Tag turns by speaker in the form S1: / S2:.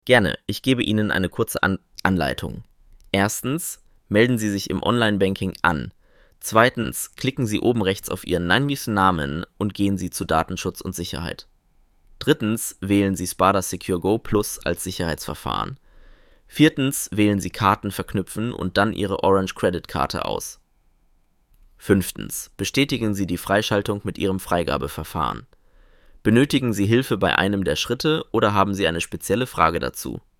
S1: Gerne, ich gebe Ihnen eine kurze Anleitung. Erstens, melden Sie sich im Online-Banking an. Zweitens, klicken Sie oben rechts auf Ihren Namen und gehen Sie zu Datenschutz und Sicherheit. Drittens, wählen Sie Spada Secure Go Plus als Sicherheitsverfahren. Viertens, wählen Sie Karten verknüpfen und dann Ihre Orange Credit Karte aus. Fünftens, bestätigen Sie die Freischaltung mit Ihrem Freigabeverfahren. Benötigen Sie Hilfe bei einem der Schritte oder haben Sie eine spezielle Frage dazu?